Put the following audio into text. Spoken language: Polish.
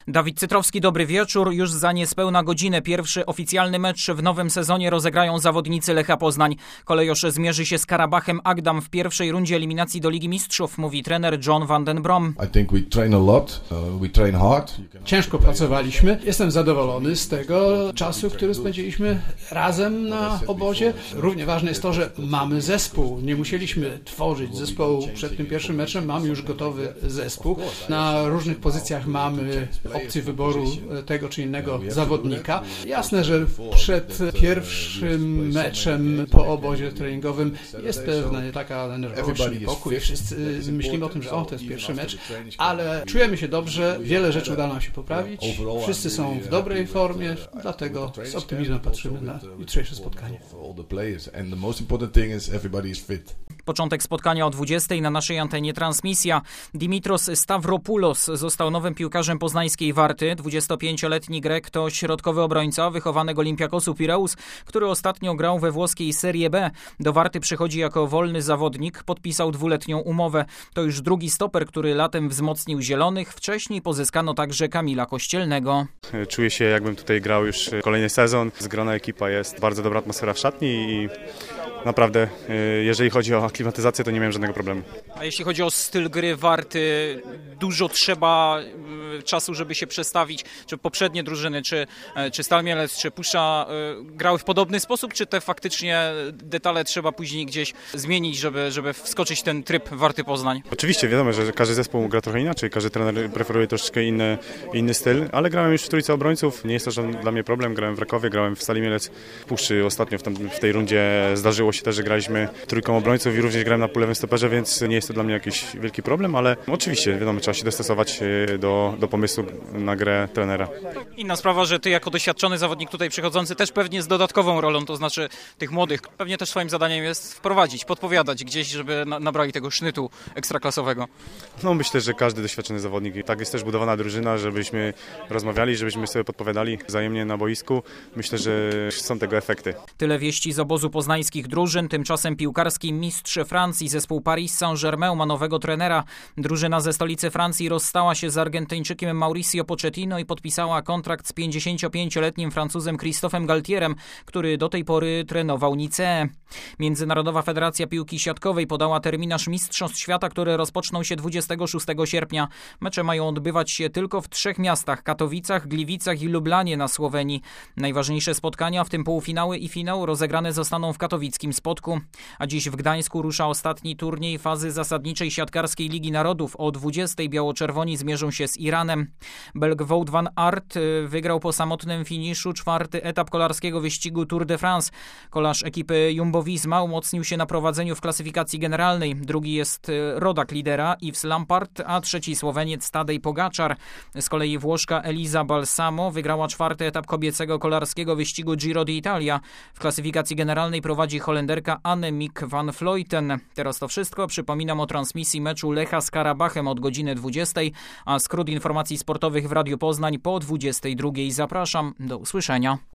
Dawid Cytrowski, dobry wieczór. Już za niespełna godzinę pierwszy oficjalny mecz w nowym sezonie rozegrają zawodnicy Lecha Poznań. Kolejorz zmierzy się z Karabachem Agdam w pierwszej rundzie eliminacji do Ligi Mistrzów, mówi trener John van den Brom. Ciężko pracowaliśmy. Jestem zadowolony z tego czasu, który spędziliśmy razem na obozie. Równie ważne jest to, że mamy zespół. Nie musieliśmy tworzyć zespołu przed tym pierwszym meczem. Mamy już gotowy zespół. Na różnych pozycjach mamy opcję wyboru tego czy innego zawodnika. Jasne, że przed pierwszym meczem po obozie treningowym jest pewna taka nerwowość, niepokój. Wszyscy myślimy o tym, że to jest pierwszy mecz, ale czujemy się dobrze, wiele rzeczy udało nam się poprawić. Wszyscy są w dobrej formie, dlatego z optymizmem patrzymy na jutrzejsze spotkanie. Początek spotkania o 20:00 na naszej antenie transmisja. Dimitros Stavropoulos został nowym piłkarzem poznańskiej Warty. 25-letni Grek to środkowy obrońca wychowany Olympiakosu Pireus, który ostatnio grał we włoskiej Serie B. Do Warty przychodzi jako wolny zawodnik, podpisał 2-letnią umowę. To już drugi stoper, który latem wzmocnił Zielonych. Wcześniej pozyskano także Kamila Kościelnego. Czuję się, jakbym tutaj grał już kolejny sezon. Zgrana ekipa jest, bardzo dobra atmosfera w szatni i naprawdę, jeżeli chodzi o aklimatyzację, to nie miałem żadnego problemu. A jeśli chodzi o styl gry Warty, dużo trzeba czasu, żeby się przestawić? Czy poprzednie drużyny, czy Stal Mielec, czy Pusza grały w podobny sposób, czy te faktycznie detale trzeba później gdzieś zmienić, żeby wskoczyć w ten tryb Warty Poznań? Oczywiście, wiadomo, że każdy zespół gra trochę inaczej, każdy trener preferuje troszeczkę inny styl, ale grałem już w trójce obrońców, nie jest to żaden dla mnie problem, grałem w Rakowie, grałem w Stali Mielec, w Puszczy ostatnio w tej rundzie zdarzyło się też, że graliśmy trójką obrońców i również grałem na lewym stoperze, więc nie jest to dla mnie jakiś wielki problem, ale oczywiście, wiadomo, trzeba się dostosować do pomysłu na grę trenera. Inna sprawa, że ty jako doświadczony zawodnik tutaj przychodzący też pewnie z dodatkową rolą, to znaczy tych młodych, pewnie też swoim zadaniem jest wprowadzić, podpowiadać gdzieś, żeby nabrali tego sznytu ekstraklasowego. No myślę, że każdy doświadczony zawodnik, tak jest też budowana drużyna, żebyśmy rozmawiali, żebyśmy sobie podpowiadali wzajemnie na boisku. Myślę, że są tego efekty. Tyle wieści z obozu poznańskich drużyn. Tymczasem piłkarski mistrz Francji, zespół Paris Saint-Germain ma nowego trenera. Drużyna ze stolicy Francji rozstała się z Argentyńczykiem Mauricio Pochettino i podpisała kontrakt z 55-letnim Francuzem Christophem Galtierem, który do tej pory trenował Nicea. Międzynarodowa Federacja Piłki Siatkowej podała terminarz Mistrzostw Świata, które rozpoczną się 26 sierpnia. Mecze mają odbywać się tylko w 3 miastach: Katowicach, Gliwicach i Lublanie na Słowenii. Najważniejsze spotkania, w tym półfinały i finał, rozegrane zostaną w katowickim Spodku. A dziś w Gdańsku rusza ostatni turniej fazy zasadniczej siatkarskiej Ligi Narodów. O 20:00 biało-czerwoni zmierzą się z Iranem. Belg Wout van Aert wygrał po samotnym finiszu 4. etap kolarskiego wyścigu Tour de France. Kolarz ekipy Jumbo-Visma umocnił się na prowadzeniu w klasyfikacji generalnej. Drugi jest rodak lidera Yves Lampard, a trzeci Słoweniec Tadej Pogačar. Z kolei Włoszka Elisa Balsamo wygrała 4. etap kobiecego kolarskiego wyścigu Giro d'Italia. W klasyfikacji generalnej prowadzi Holenderka Annemiek van Vleuten. Teraz to wszystko. Przypominam o transmisji meczu Lecha z Karabachem od godziny 20:00, a skrót informacji sportowych w Radiu Poznań po 22:00. Zapraszam. Do usłyszenia.